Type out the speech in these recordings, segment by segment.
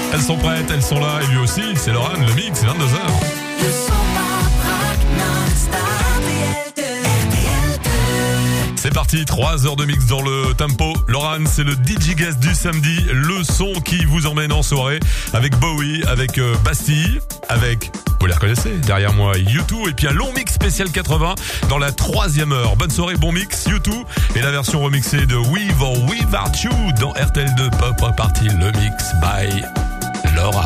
Elles sont prêtes, elles sont là, et lui aussi, c'est Laurent, le mix, 22h. Le son rock non-stop, C'est parti, 3 heures de mix dans le tempo. Laurent, c'est le DJ Guest du samedi, le son qui vous emmène en soirée avec Bowie, avec Bastille, avec, vous les reconnaissez, derrière moi, U2, et puis un long mix spécial 80 dans la 3e heure. Bonne soirée, bon mix, U2, et la version remixée de With or Without You dans RTL2 Pop Party, le mix by Laurent.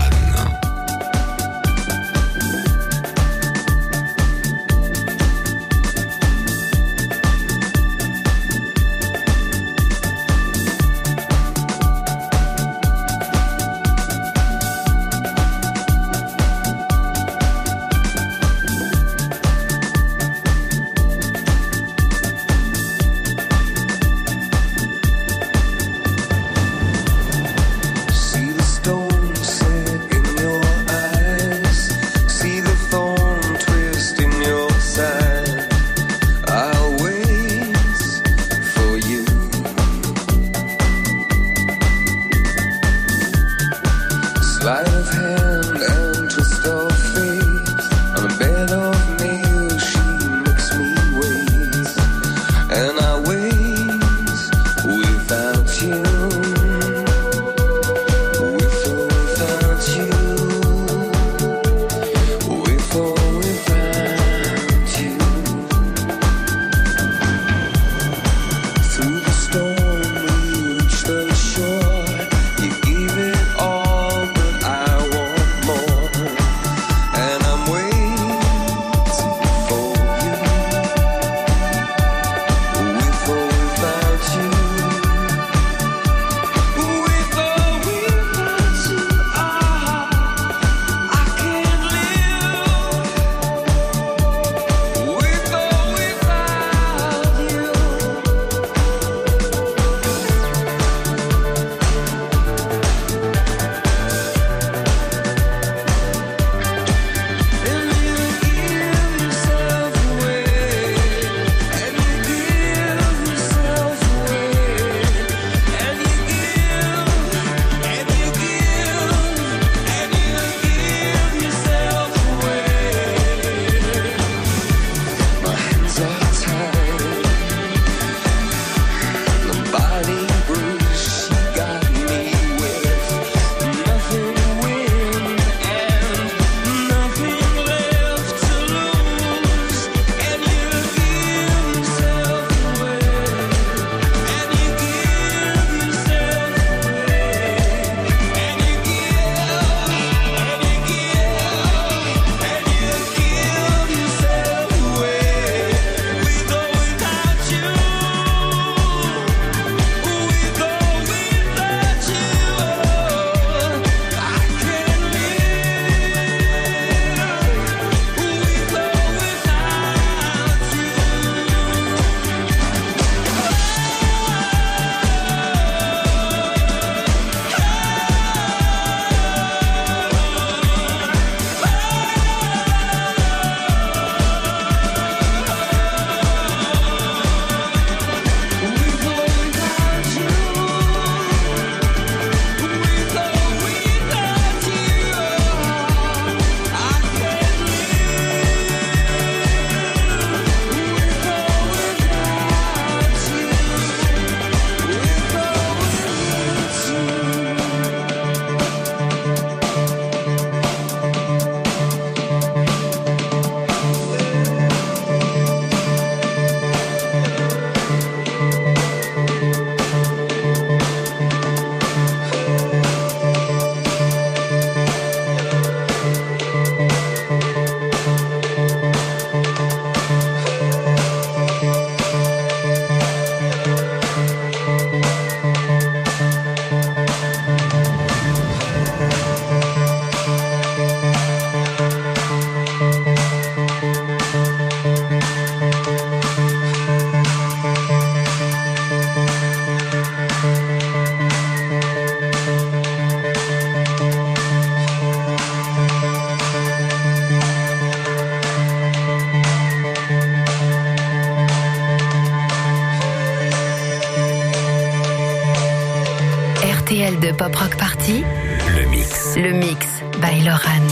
RTL de Pop Rock Party, le mix. mix. Le mix by Loran.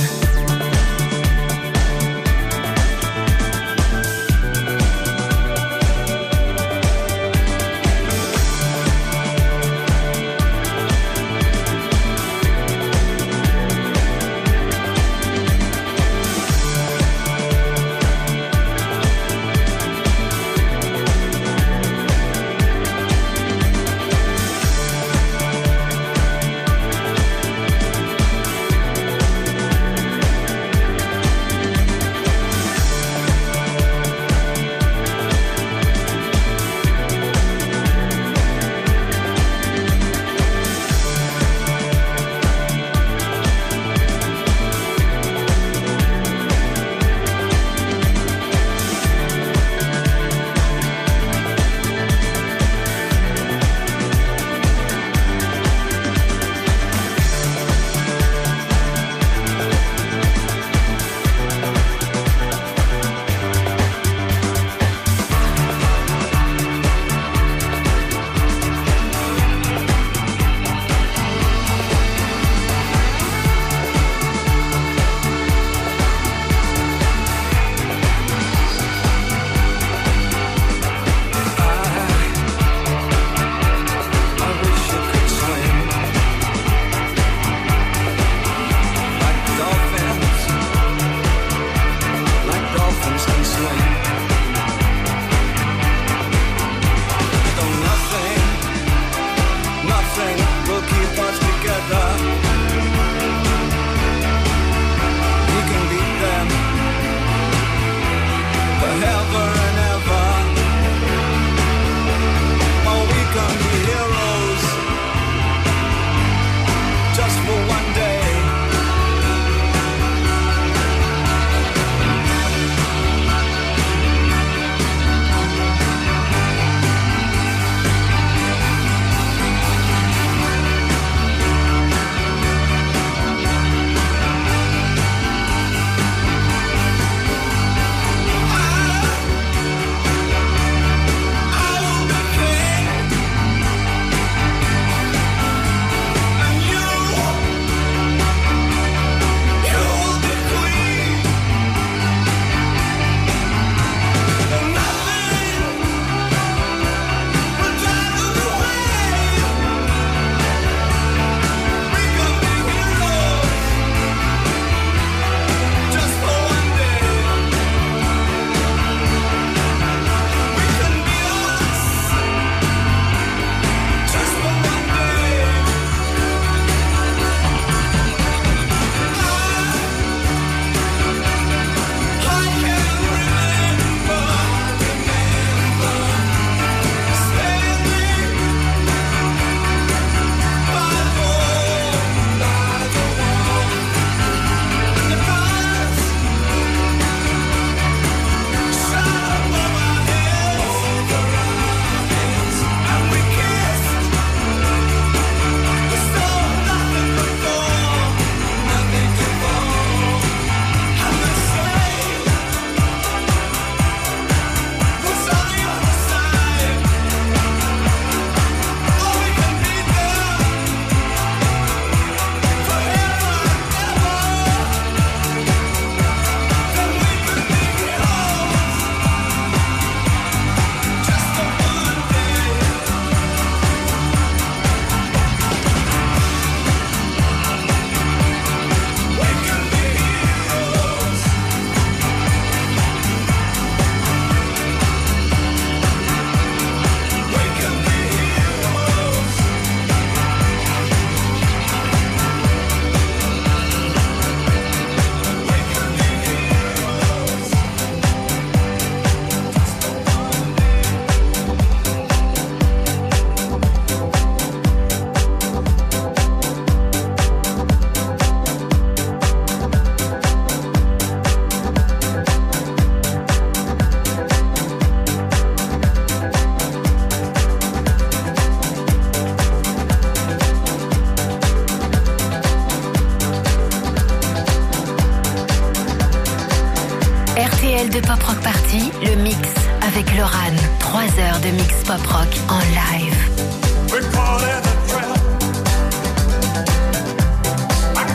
RTL de Pop Rock Party, le mix avec Loran. 3 heures de mix pop rock en live. We call it a trap. I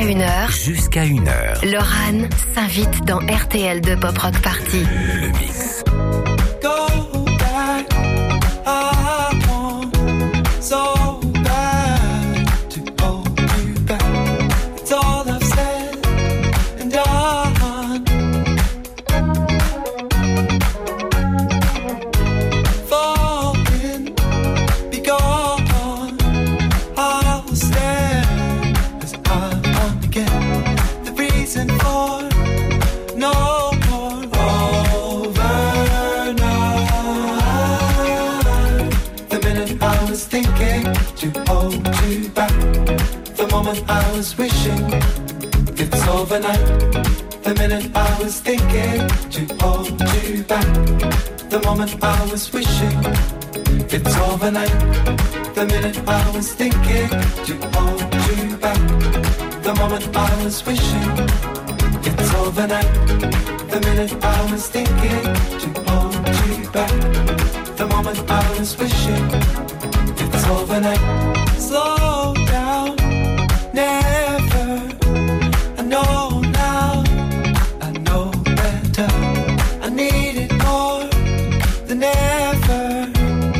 1h. Jusqu'à 1h. Lorane s'invite dans RTL de Pop Rock Party. Le mix. Go back, I want so bad to hold you back. It's all I've said and done. Falling, be gone. I will stand as I want again. The reason for no more overnight. The minute I was thinking to hold you back, the moment I was wishing it's overnight. The minute I was thinking to hold you back, the moment I was wishing it's overnight. The minute I was thinking to hold you back, the moment I was wishing it's overnight. The minute I was thinking to hold you back, the moment I was wishing it's overnight. Slow down, never. I know now, I know better. I need it more than ever.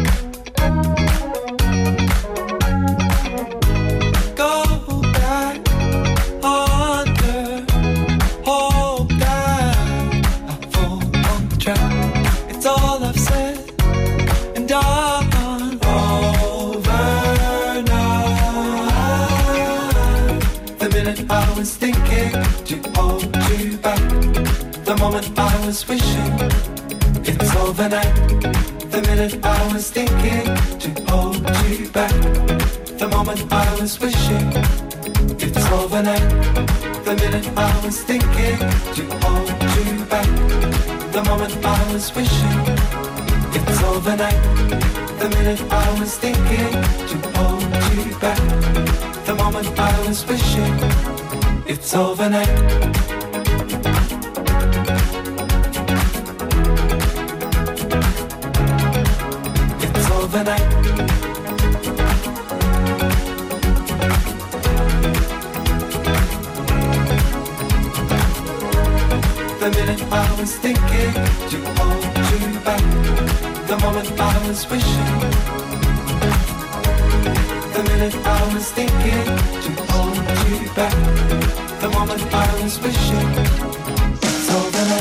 Go back under, hold down. I fall on the track. It's all I've said and done. Overnight. The minute I was thinking to hold you back, the moment I was wishing it's overnight. The minute I was thinking to hold you back, the moment I was wishing it's overnight. The minute I was thinking to hold you back, the moment I was wishing it's overnight. The minute I was thinking to hold you back, the moment I was wishing it's overnight. It's overnight. The minute I was thinking to hold you back, the moment I was wishing. The minute I was thinking to hold you back, the moment I was wishing it's overnight.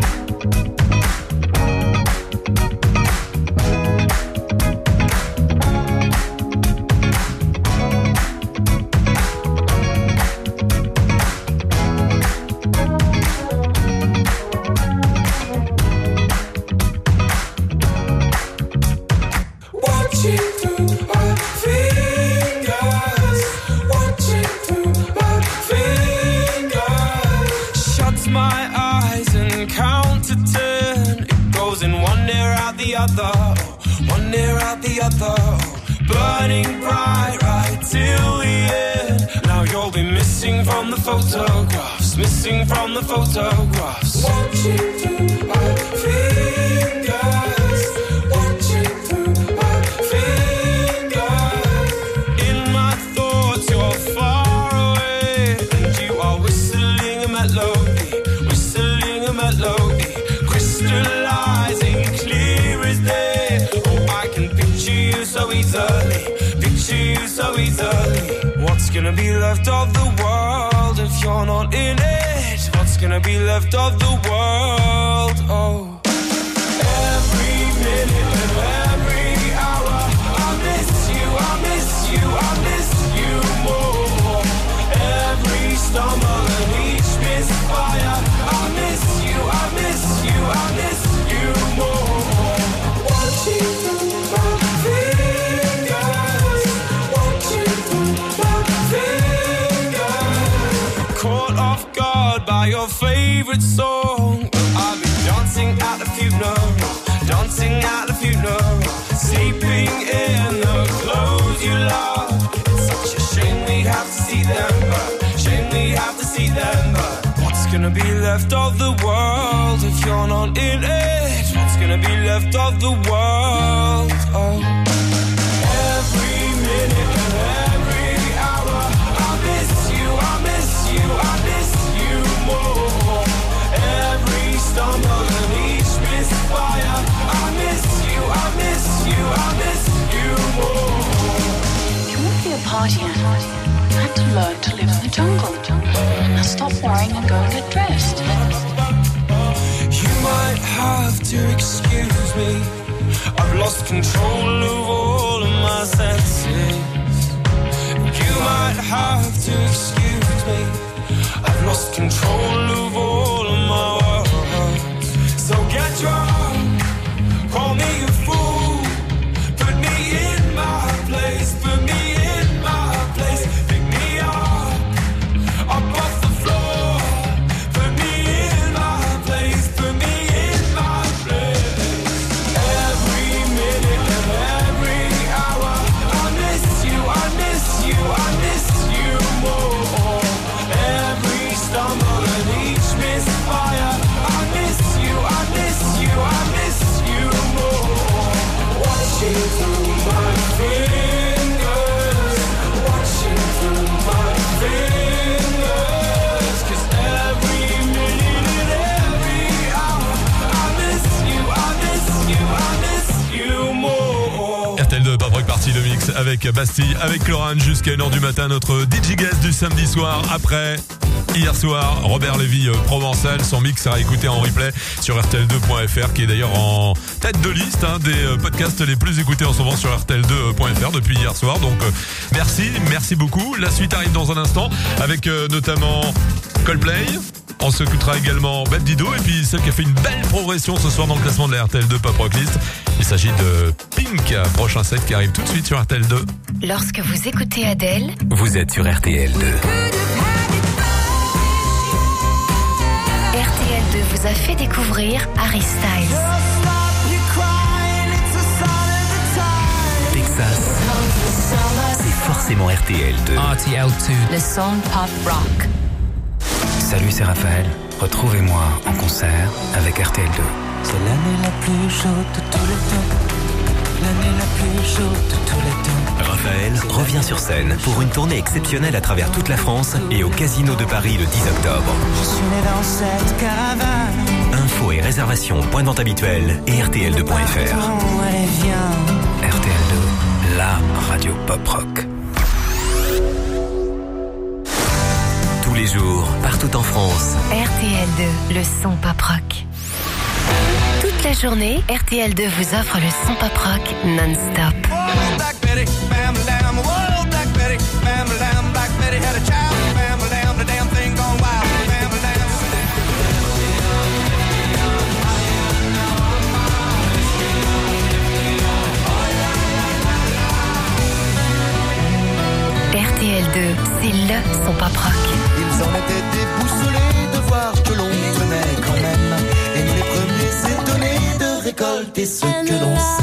One ear out the other, burning bright right till the end. Now you'll be missing from the photographs, missing from the photographs. Watching through my fingers, watching through my fingers. In my thoughts you're far away, and you are whistling a melody, whistling a melody, crystallizing clear as day. Oh, I can picture you so easily, picture you so easily. What's gonna be left of the world if you're not in it? What's gonna be left of the world? Oh, every minute and every hour, I miss you, I miss you, I miss you more. Every stumble and each misfire, I miss you, I miss you, I miss you more. Watching through my fingers, watching through my fingers. Caught off guard by your favorite song, I'll be dancing at the funeral, dancing at the funeral, sleeping in the clothes you love. It's such a shame we have to see them, but shame we have to see them, but what's gonna be left of the world if you're not in it? What's gonna be left of the world? Oh, every minute and every hour, I miss you, I miss you, partying. I had to learn to live in the jungle. Now stop worrying and go and get dressed. You might have to excuse me. I've lost control of all of my senses. You might have to excuse me. I've lost control of all of my words. So get drunk, call me a fool. Put me in my place, put me in my place. Pick me up off the floor. Put me in my place, put me in my place. Every minute of every hour, I miss you, I miss you, I miss you more. Every stumble and each misfire, I miss you, I miss you, I miss you more. Watching through my fingers, watching through my fingers. 'Cause every minute and every hour, I miss you, I miss you, I miss you more. RTL2 Pop Rock Party, le mix avec Bastille, avec Laurent jusqu'à 1h du matin, notre DJ guest du samedi soir. Après, hier soir, Robert Lévy Provençal, son mix sera écouté en replay sur RTL2.fr, qui est d'ailleurs en tête de liste des podcasts les plus écoutés en ce moment sur RTL2.fr depuis hier soir. Donc merci beaucoup. La suite arrive dans un instant avec notamment Coldplay. On s'écoutera également Bad Dido et puis celle qui a fait une belle progression ce soir dans le classement de la RTL2 Pop Rock List. Il s'agit de Pink, prochain set qui arrive tout de suite sur RTL2. Lorsque vous écoutez Adele, Vous êtes sur RTL2. RTL2 vous a fait découvrir Harry Styles. Texas, c'est forcément RTL2. RTL2. Le son pop rock. Salut, c'est Raphaël. Retrouvez-moi en concert avec RTL2. C'est l'année la plus chaude de tous les temps. L'année la plus chaude de tous les temps. Raphaël revient sur scène pour une tournée exceptionnelle à travers toute la France et au Casino de Paris le 10 octobre. Je suis né dans cette caravane. Infos et réservations, point de vente habituel et RTL2.fr. Allez, viens. RTL2, la radio pop rock. Tous les jours, partout en France. RTL2, le son pop rock. Toute la journée, RTL2 vous offre le son pop rock non-stop. Black Betty, bam, lamb, whoa, Black Betty, bam, lamb, Black Betty had a child, bam, lamb, the damn thing gone wild, bam, lamb. RTL2, c'est le son pop rock. Ils en étaient déboussolés de voir que l'on tenait quand même. Et les premiers étonnés de récolter ce que l'on sème.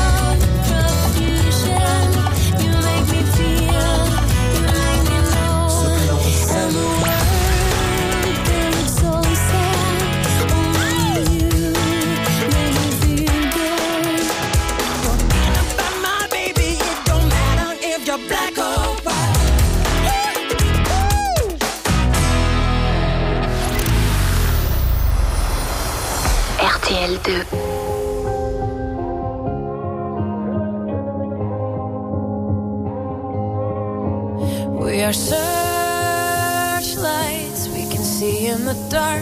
RTL2. We are searchlights we can see in the dark.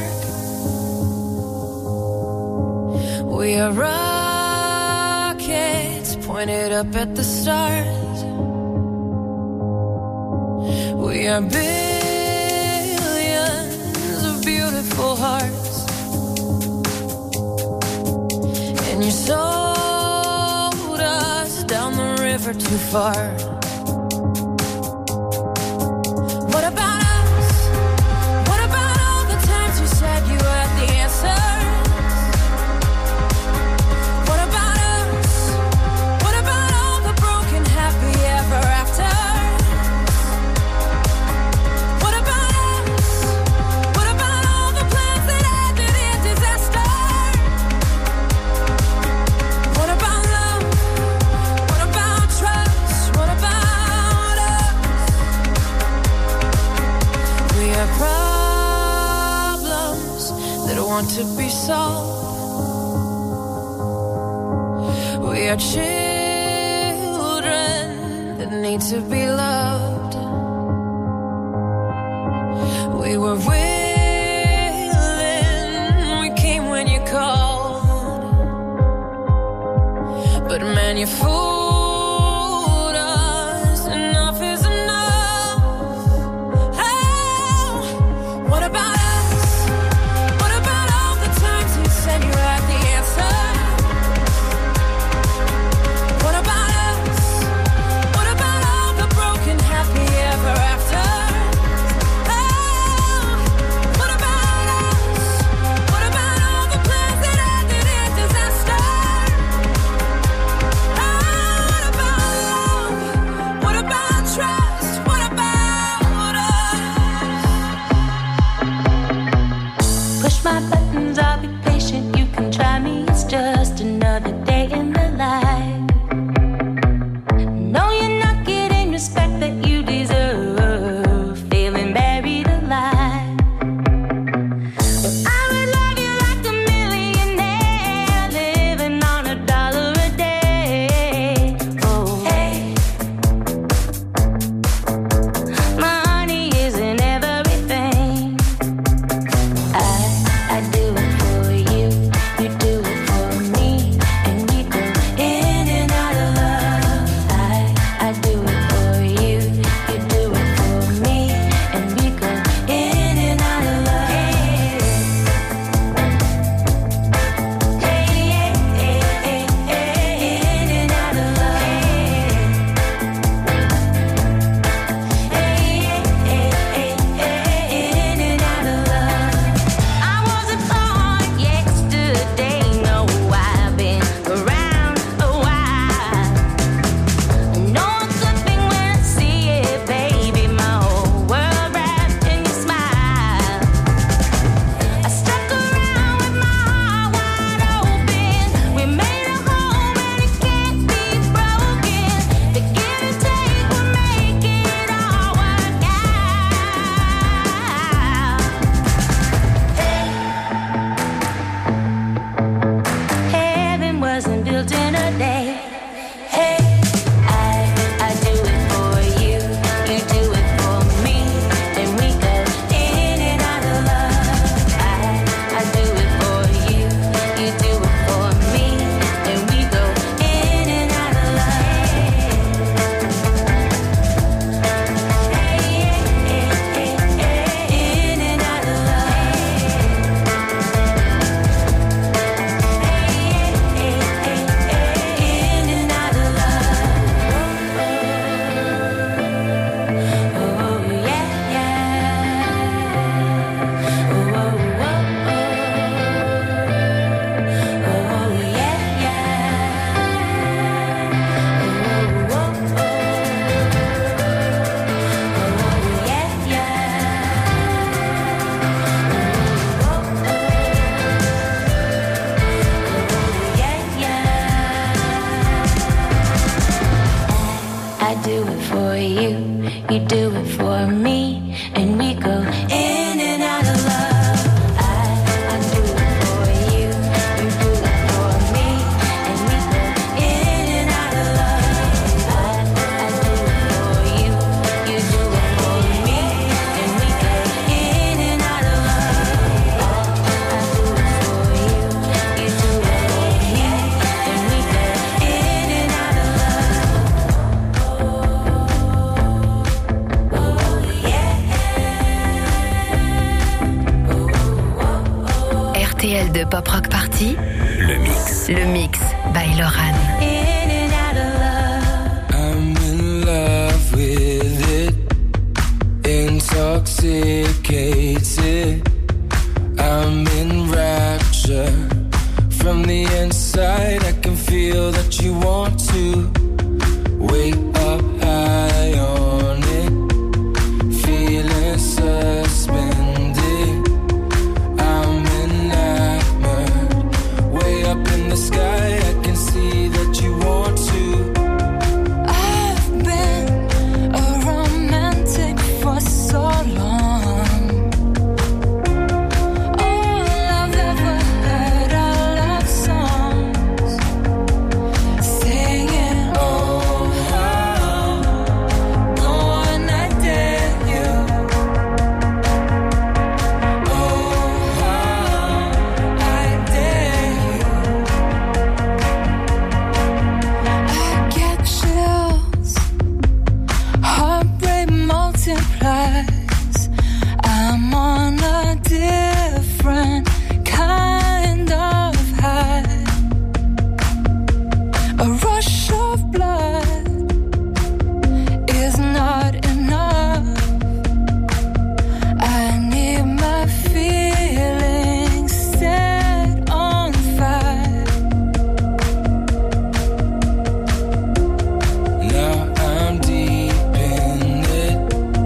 We are rockets pointed up at the stars. We are billions of beautiful hearts. And you sold us down the river too far. What about us? What about all the times you said you had the answers? What about us? What about all the broken happy ever after? What about us? What about all the plans that ended in disaster? What about love? What about trust? What about us? We have problems that want to be solved. We are children that need to be loved. We were willing, we came when you called, but man, you fooled us. Enough is enough. Oh, what about us? What about all the times you said you had the answer? What about us? What about all the broken happy ever after? My buttons, I'll be patient, you can try me, it's just another day in the life. No, you're not getting respect that you deserve, feeling buried alive. But I would love you like a millionaire, living on $1 a day. Oh, hey, money isn't everything. I do it for you, you do it for me, and we go in and out of love. I do it for you, you do it for me, and we go in and out of love. Hey, hey, hey, hey, hey, in and out of love. Hey, hey, hey, hey, in and out of love. I wasn't born yesterday, no, I've been around a while. No, I'm flipping when I see it, baby, my whole world wrapped in your smile. I stuck around with my heart wide open. We made a home and it can't be broken. The give and take will make it all work out. Heaven wasn't built in a day. Hey, I do it for you, you do it for me, and we go in and out of love. I do it for you, you do it for me, and we go in and out of love. Hey, hey, hey, hey, in and out of love. In and out of love. Oh, yeah, yeah. Oh, oh, oh, oh. Oh, yeah, yeah. Oh, oh, oh. Oh, yeah, yeah. Oh, oh, yeah, yeah. I do it for you, you do it for me, and we go in and out of love. I do it for you, you do it for me, and we go in and out of love. I do it for you, you do it for me, and we go in and out of love. I do it for you, you do it for me, and we go in and out of love. RTL de Pop Rock Party, Le mix. le mix by Loran. In and out of love. I'm in love with it, intoxicated. I'm in rapture. From the inside, I can feel that you want to wake up high on it, feeling suspended. I'm enamored. Way up in the sky, I can see that you want to. I've been a romantic for so long. I'm on a different kind of high. A rush of blood is not enough. I need my feelings set on fire. Now I'm deep in it,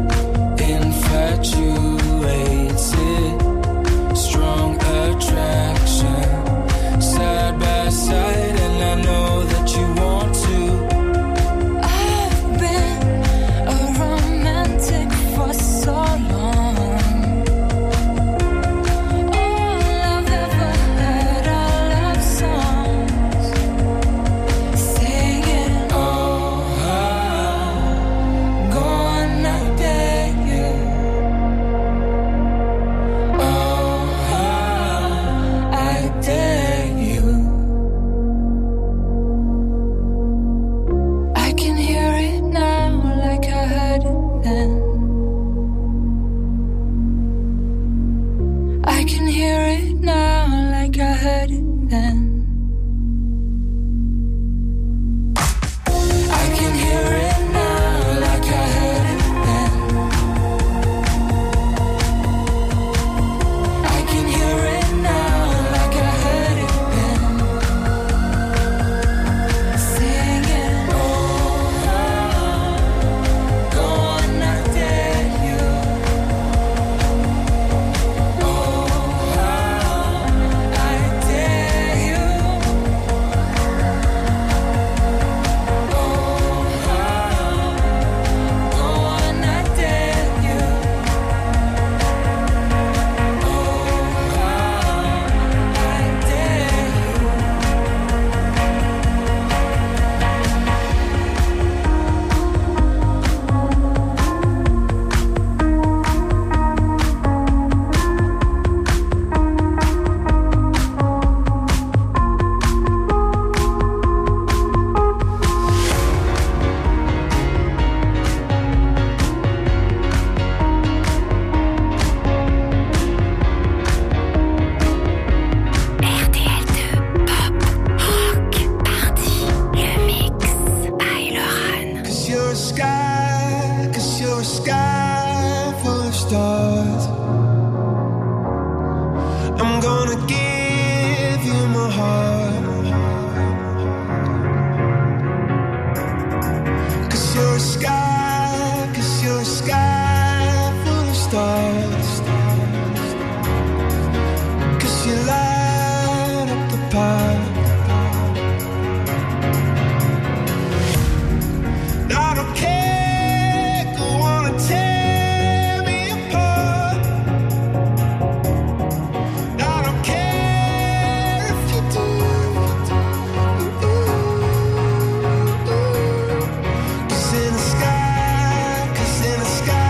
infatuated, strong attraction, side by side, and I know that you want to. I've been a romantic for so long. All I've ever heard are love songs singing, Oh, I'm gonna date you. oh, I dare you. I can hear it now like I heard it then. I can hear it now like I heard it then. I can hear it now like I heard it then. I can hear it now like I heard it then. Singing, oh, I'm gonna dare you. Oh, I dare you. Oh, I'm gonna dare you. Oh, I dare you. RTL2 Pop Rock Party, le mix by Laurent. 'Cause you're a sky full of stars. I'm gonna give you my heart. 'Cause you're a sky full of stars. 'Cause you light up the path. I don't care, go on and tear me apart. I don't care if you do. 'Cause in the sky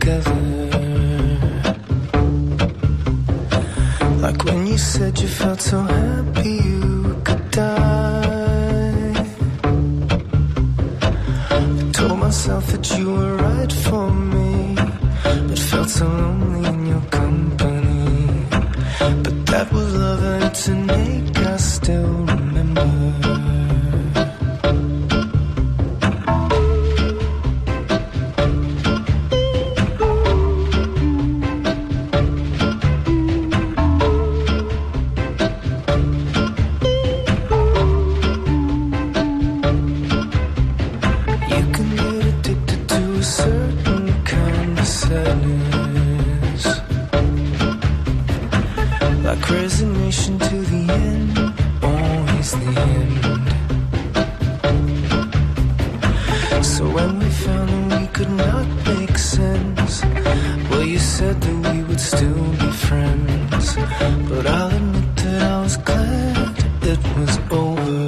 together. Like when you said you felt so happy you could die. I told myself that you were right for me, but felt so lonely in your company. But that was love and it's an ache I still remember. Resignation to the end, always the end. So when we found that we could not make sense, well, you said that we would still be friends. But I'll admit that I was glad it was over.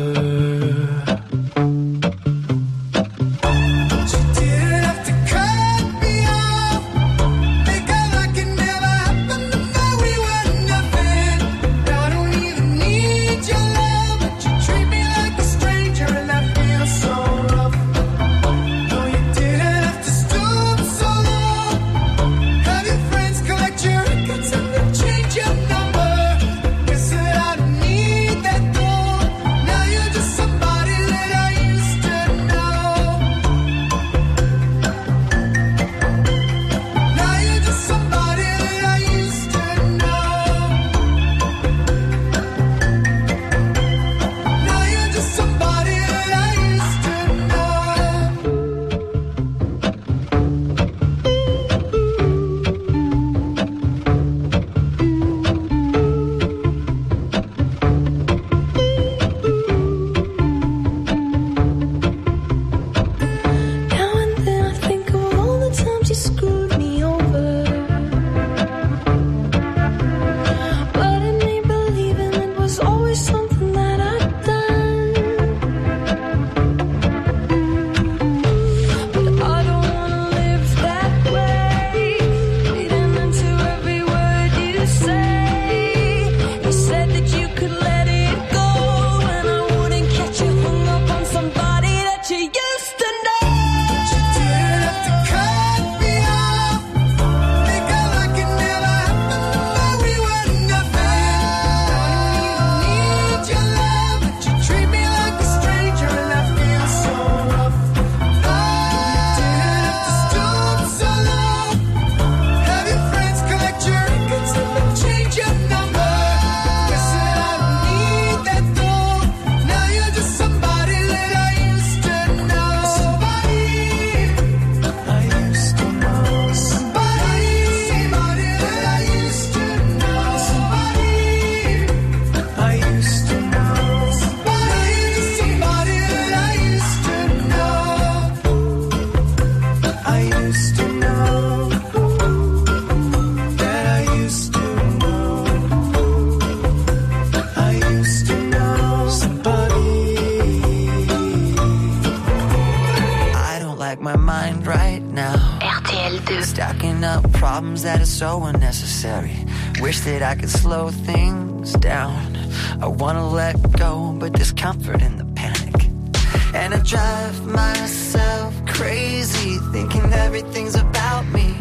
So unnecessary. Wish that I could slow things down. I wanna let go, but there's comfort in the panic. And I drive myself crazy, thinking everything's about me.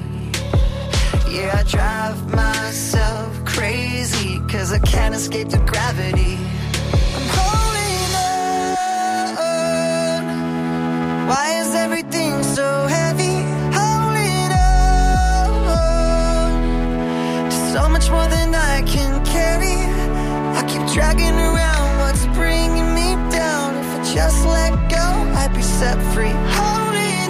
Yeah, I drive myself crazy, 'cause I can't escape the gravity. I'm holding on. Why is everything so heavy? So much more than I can carry. I keep dragging around what's bringing me down. If I just let go, I'd be set free. Holding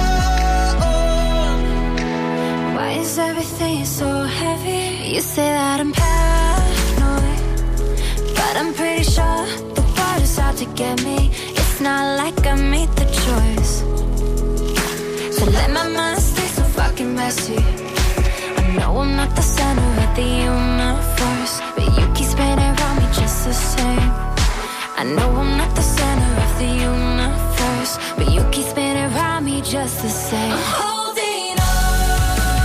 on. Why is everything so heavy? You say that I'm paranoid, but I'm pretty sure the world is out to get me. It's not like I made the choice. So let my mind stay so fucking messy. No, I'm not the center of the universe, but you keep spinning around me just the same. I know I'm not the center of the universe, but you keep spinning around me just the same. I'm holding on.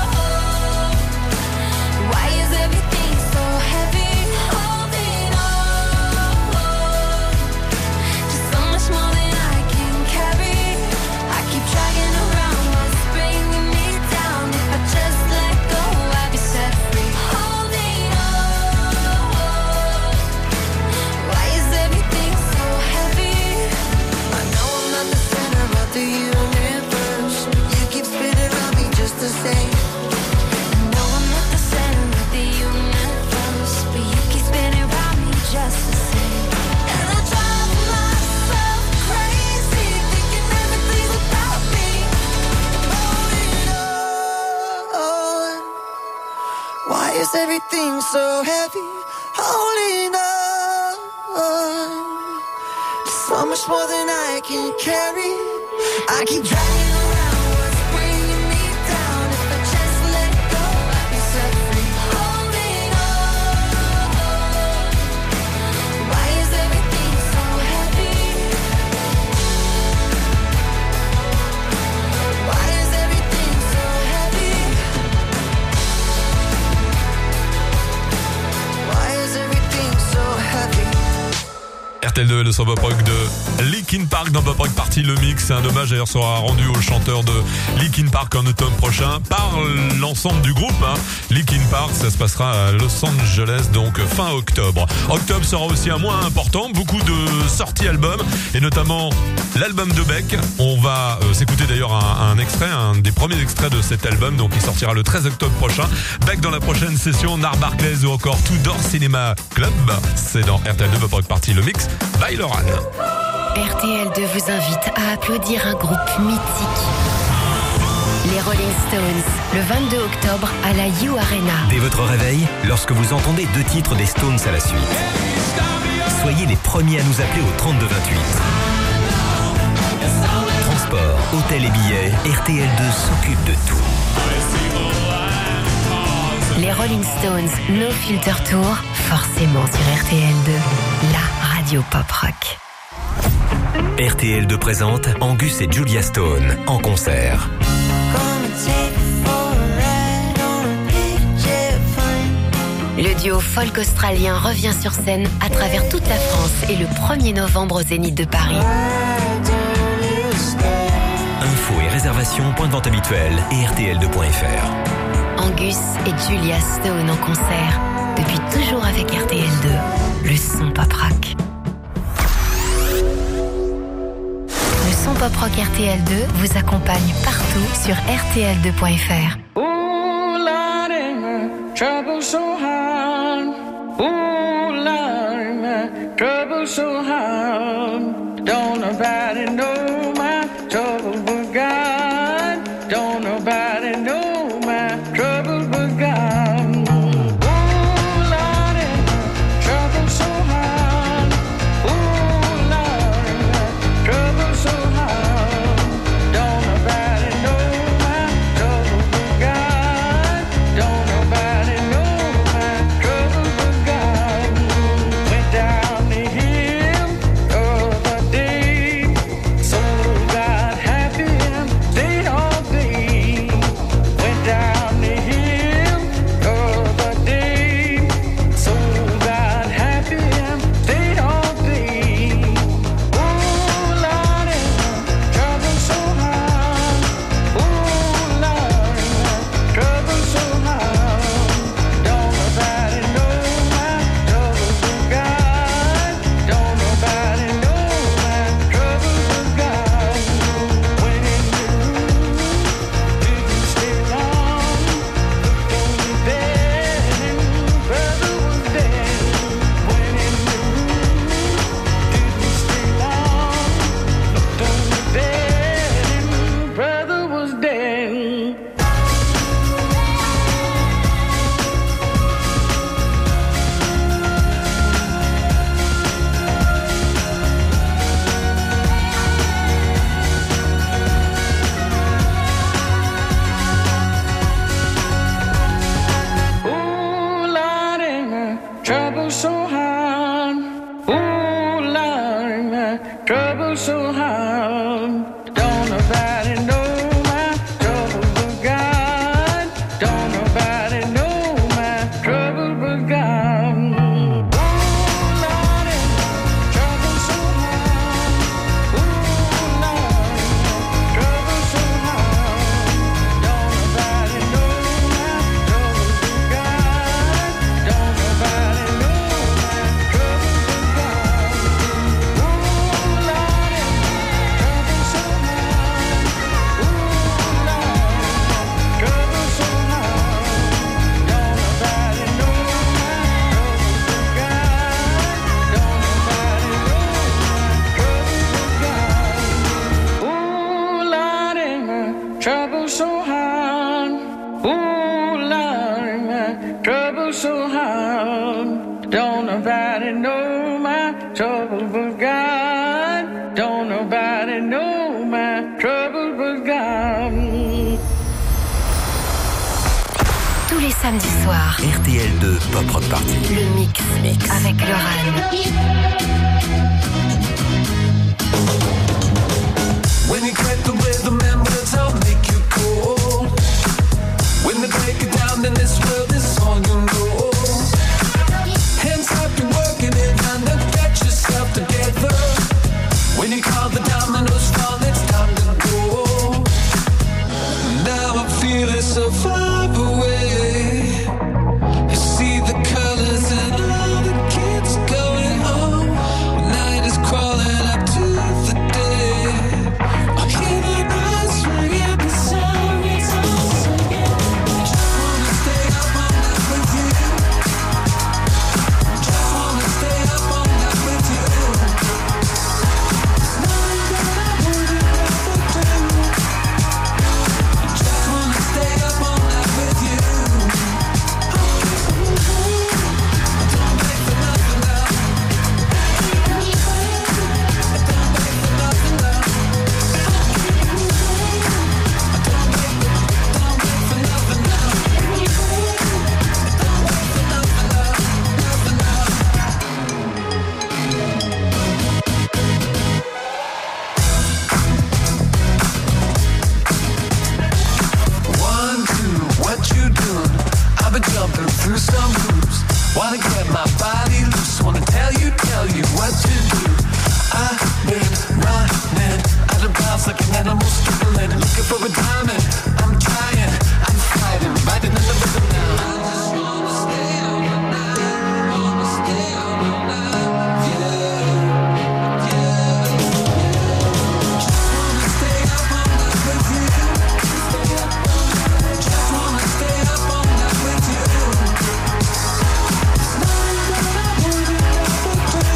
is everything so heavy? Holding on. So much more than I can carry. I keep dragging around what's bringing me down. If I just let go, I'd be set free. Holding on. Why is everything so heavy? Why is everything so heavy? Why is everything so heavy? RTL2, le son pop rock de Linkin Park dans Pop Rock Party, le mix. Un hommage d'ailleurs sera rendu au chanteur de Linkin Park en automne prochain par l'ensemble du groupe. Linkin Park, ça se passera à Los Angeles donc fin octobre. Octobre sera aussi un mois important, beaucoup de sorties albums et notamment l'album de Beck. On va s'écouter d'ailleurs un extrait, un des premiers extraits de cet album, donc il sortira le 13 octobre prochain. Beck dans la prochaine session, Nard Barclays ou encore Tudor Cinema Club. C'est dans RTL2 Pop Rock Party, le mix by Laurent. RTL2 vous invite à applaudir un groupe mythique. Les Rolling Stones, le 22 octobre à la U Arena. Dès votre réveil, lorsque vous entendez 2 titres des Stones à la suite, soyez les premiers à nous appeler au 32 28. Transport, hôtel et billets, RTL2 s'occupe de tout. Les Rolling Stones, No Filter Tour, forcément sur RTL2, la radio pop rock. RTL2 présente Angus et Julia Stone en concert. Le duo folk australien revient sur scène à travers toute la France et le 1er novembre au Zénith de Paris. Infos et réservations, point de vente habituel et rtl2.fr. Angus et Julia Stone en concert, depuis toujours avec RTL2, le son pop rock. Le son pop rock RTL2 vous accompagne partout sur rtl2.fr. Ooh, Lordy, my trouble so hard. Ooh, Lordy, my trouble so hard. Don't nobody know my trouble but God. Don't nobody know my trouble but God. Ooh, Lordy, my trouble so hard. Ooh, Lordy, my trouble so hard. Don't nobody know my trouble but God. Don't nobody know my trouble but God. Went down the hill the other day, so got happy and stayed all day. Went down the hill the other day, so got happy and stayed all day. Ooh, Lordy, trouble so hard. Ooh, Lordy, trouble so hard. Don't nobody know my trouble but God. Don't nobody know my trouble but God. Went in the room, didn't stay long. Looked on the bed and brother was dead. Went in the room, didn't stay long. Looked on the bed and brother was dead. Ooh, Lordy, my trouble so hard. Ooh, Lordy, my trouble so hard. Don't nobody know my trouble but God. Don't nobody know my trouble but God. Ooh, Lordy, my trouble so hard. Ooh, Lordy, my trouble so hard. Don't nobody know my trouble but God. Don't nobody know my trouble but God. Ooh, Lordy, trouble so hard. Ooh, Lordy, trouble so hard. Don't nobody know my trouble but God. Don't nobody know my trouble but God. Ooh, Lordy, my trouble so hard. Ooh, Lordy, my trouble so hard. Don't nobody know my trouble but God. Don't nobody know my trouble but God. Tous les samedis soirs, RTL2 Pop Rock Party. le mix avec Laurent. When you get the rhythm and words, I'll make you cool. When they break it down, then this world is all you know. Hands up, you're working it, and then get yourself together. When you call the dominoes fall, it's time to go. Now I'm feeling so far away. I see the colors and all the kids going home. Night is crawling up to the day. I hear the bells ringing, the sirens all singing. Just wanna stay up all night with you. Just wanna stay up all night with you. There's nothing that I wouldn't ever do. Just wanna stay up all night with you. Don't wait for nothing now. Don't wait for nothing now. One, two, what you doing? I've been jumping through some hoops. Wanna get my body loose. Wanna tell you what to do. I've been running out of bounds like an animal struggling. Looking for a diamond. I'm trying, I'm fighting, riding in the rhythm now. I just wanna stay out all night. Wanna stay out all night. Yeah, yeah. Just wanna stay up all night with you. Just wanna stay up all night with you. There's nothing that I wouldn't ever do.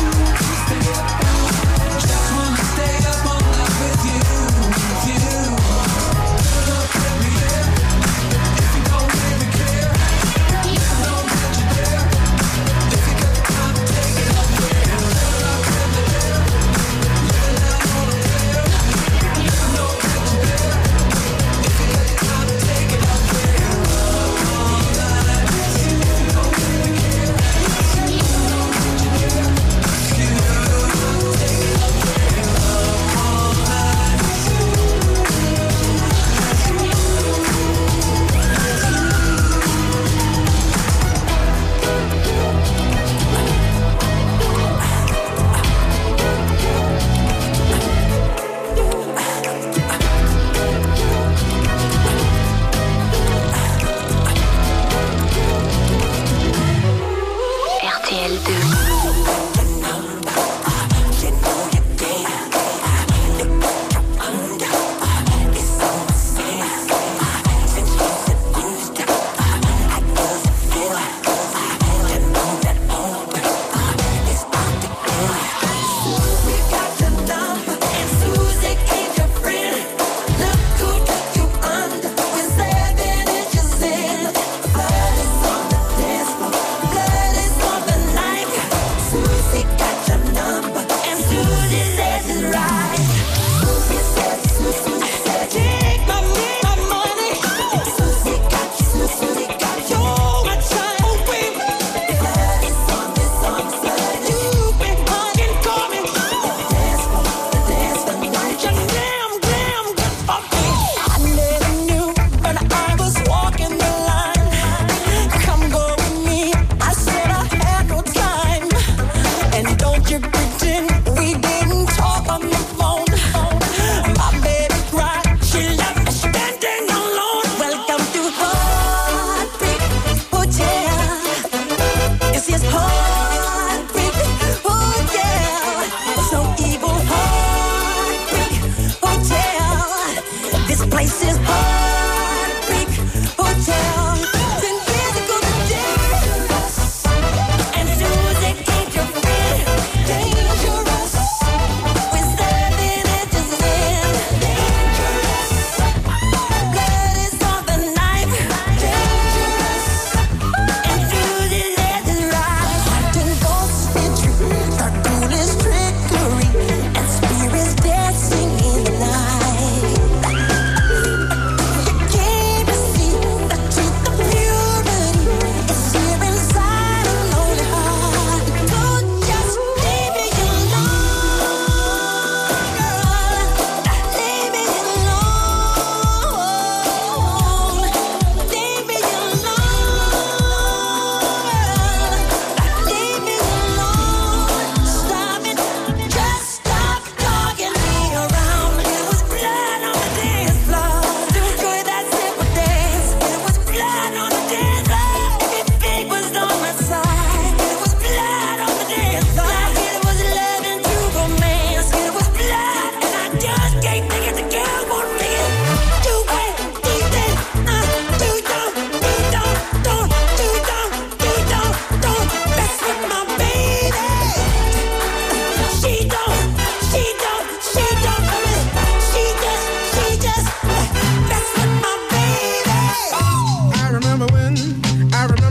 Just wanna stay up all night with you.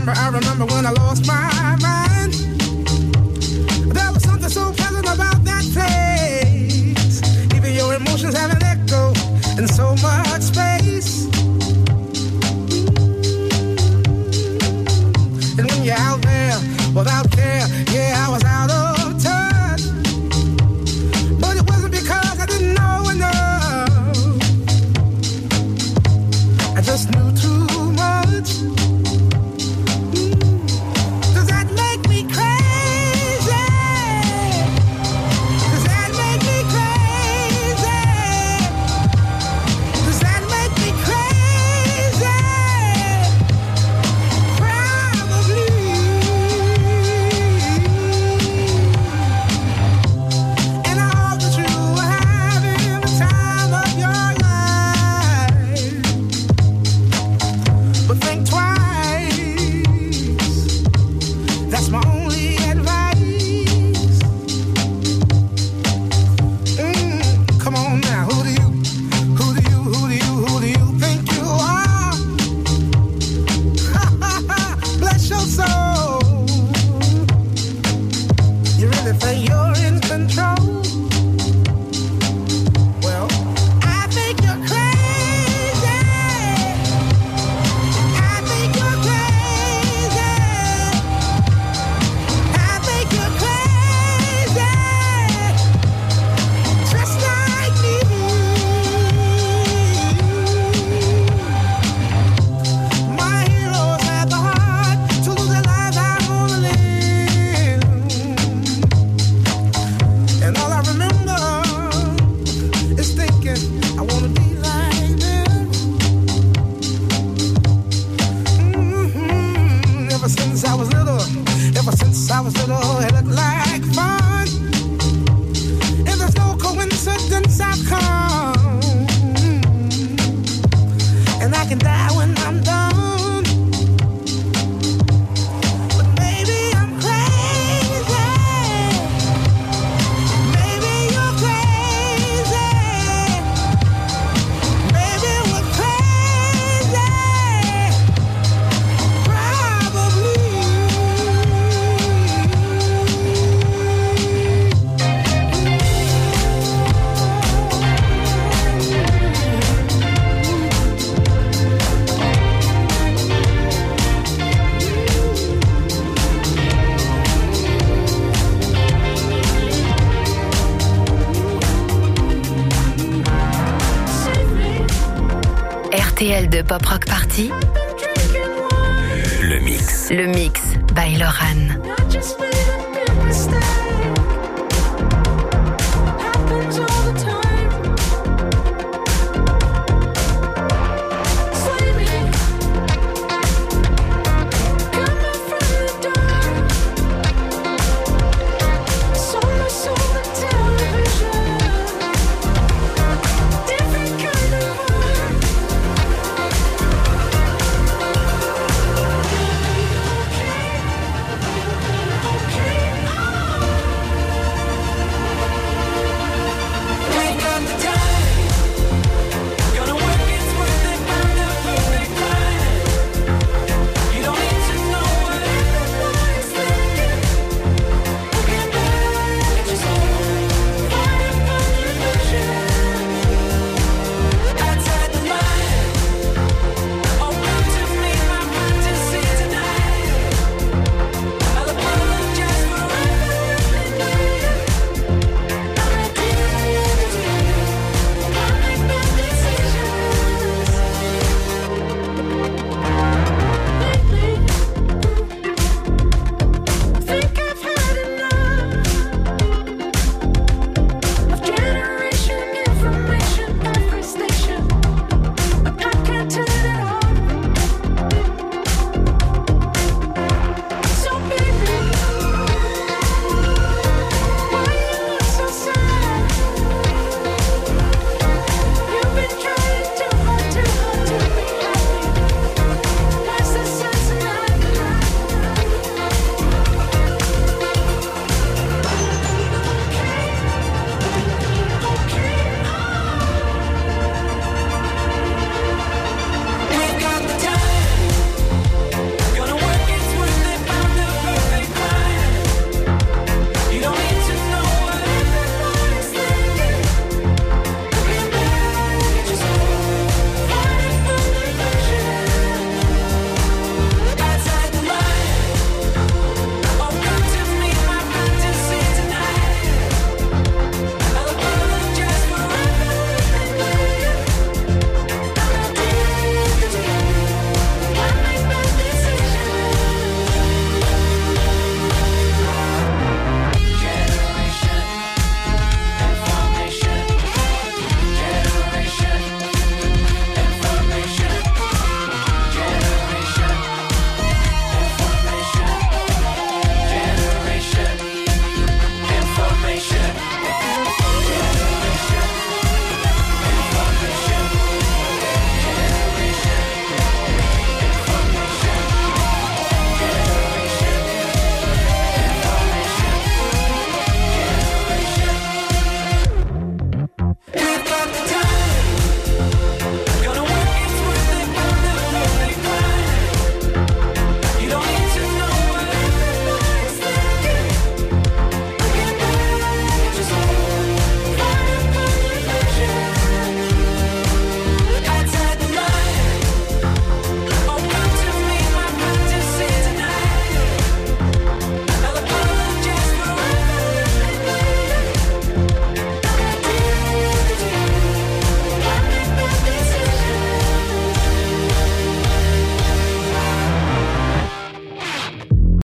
remember when I lost my mind. There was something so pleasant about that place. Even your emotions have an echo in so much space. And when you're out there without care, yeah, I was out of touch. But it wasn't because I didn't know enough. I just knew too much. Does that make me crazy? Does that make me crazy? Does that make me crazy? Probably. And I hope that you are having the time of your life. But think twice. That's my only advice. Come on now, who do you think you are? Bless your soul. You really think you're in control? Well, I think you're crazy. I think you're crazy. I think you're crazy. Just like me. My heroes had the heart to lose their lives. I wanna live. And all I remember is thinking I wanna be like them. Ever since I was little, it looked like fun. And there's no coincidence I've come. And I can die when I'm done. But maybe I'm crazy. Maybe you're crazy. Maybe we're crazy. Probably. RTL de Pop Rock Party, Le mix. le mix by Loran. Not just for